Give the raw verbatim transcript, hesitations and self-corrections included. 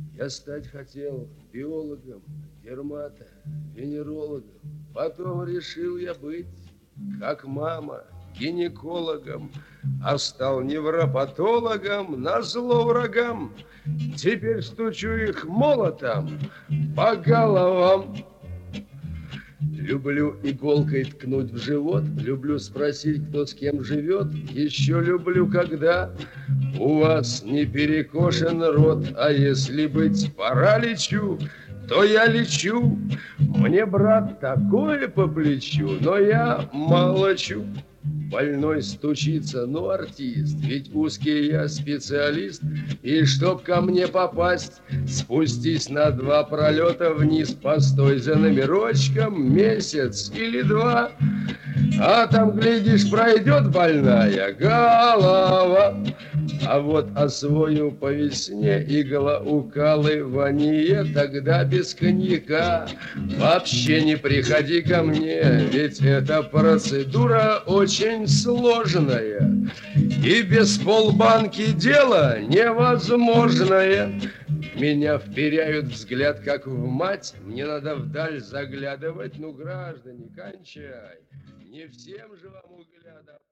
Я стать хотел биологом, дермато, венерологом. Потом решил я быть, как мама, гинекологом, а стал невропатологом назло врагам. Теперь стучу их молотом по головам. Люблю иголкой ткнуть в живот, люблю спросить, кто с кем живет. Еще люблю, когда у вас не перекошен рот. А если быть параличу, то я лечу. Мне, брат, такое по плечу, но я молчу. Больной стучится, ну артист, ведь узкий я специалист. И чтоб ко мне попасть, спустись на два пролета вниз. Постой за номерочком месяц или два, а там, глядишь, пройдет больная голова. А вот освою по весне иглоукалывание, тогда без коньяка вообще не приходи ко мне, ведь эта процедура очень сложная, и без полбанки дело невозможное. Меня вперяют взгляд, как в мать, мне надо вдаль заглядывать. Ну, граждане, кончай, не всем же вам углядов.